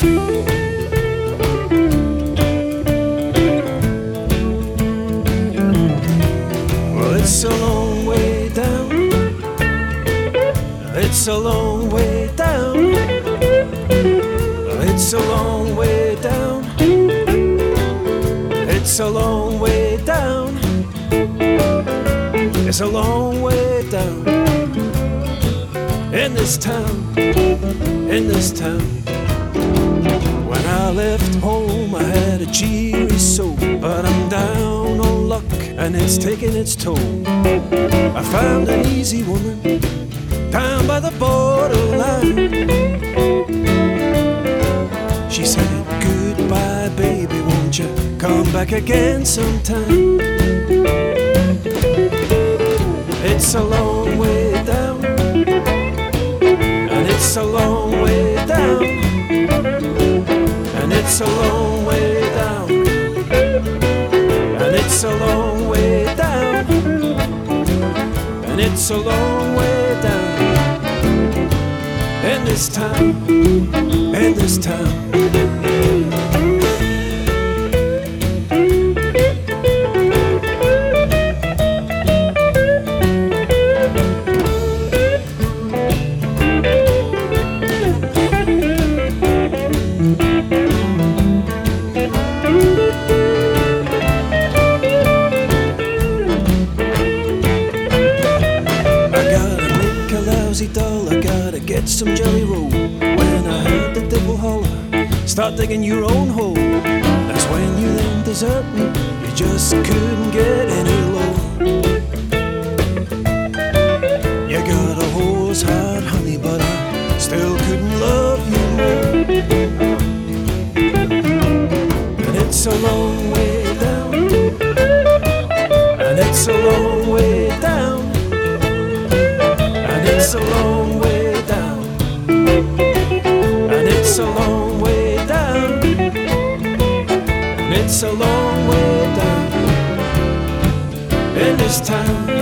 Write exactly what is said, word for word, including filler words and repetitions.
Well, it's a long way down. It's a long way down. It's a long way down. It's a long way down. It's a long way down. In this town, in this town. When I left home I had a cheery soul, but I'm down on luck and it's taking its toll. I found an easy woman down by the borderline. She said, goodbye baby, won't you come back again sometime? It's a long way down, and it's a long way down, and it's a long way down, and it's a long way down, and it's a long way down. In this town, in this town. Doll, I gotta get some jelly roll. When I heard the devil holler, start digging your own hole. That's when you then desert me, you just couldn't get any lower. You got a horse heart, honey, but I still couldn't love you more. And it's a long way down, and it's a long way down, it's a long way down, and it's a long way down, and it's a long way down. In this town,